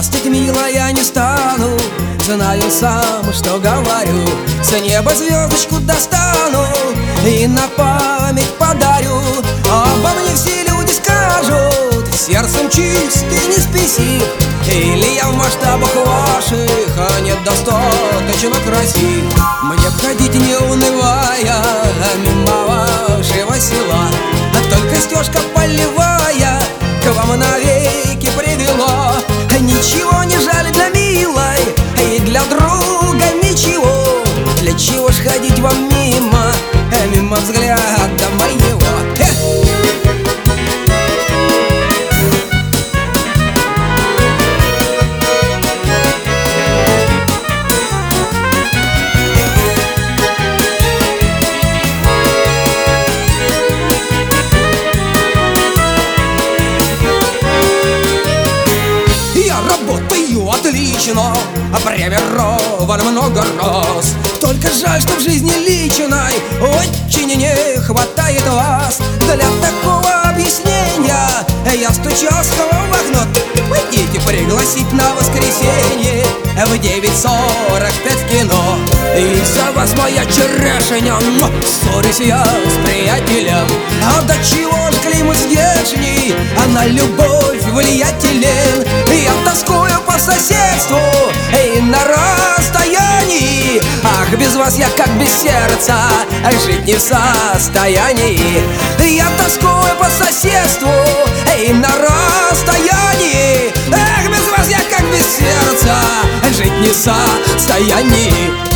Хвастать, милая, я не стану, знаю сам, что говорю. С неба звездочку достану и на память подарю. Обо мне все люди скажут: сердцем чистый, не спесив. Или я в масштабах ваших недостаточно красив. Мне б ходить, не унывая, мимо вашего села, только стежка полевая к вам навеки привела. Ничего не жаль для милой и для друга ничего. Для чего ж ходить вам мимо, мимо взгляда моего? Отлично, премирован много раз. Только жаль, что в жизни личной очень не хватает вас. Для такого объяснения я стучался в окно. Пойдите пригласить на воскресенье в 9:45 в кино. Из-за вас моя черешня, ссорюсь я с приятелем. А до чего ж климат здешний, а на любовь влиятелен. Я тоскую по соседству и на расстоянии. Ах, без вас я как без сердца жить не в состоянии. Я тоскую по соседству и на расстоянии. Ах, без вас я как без сердца жить не в состоянии.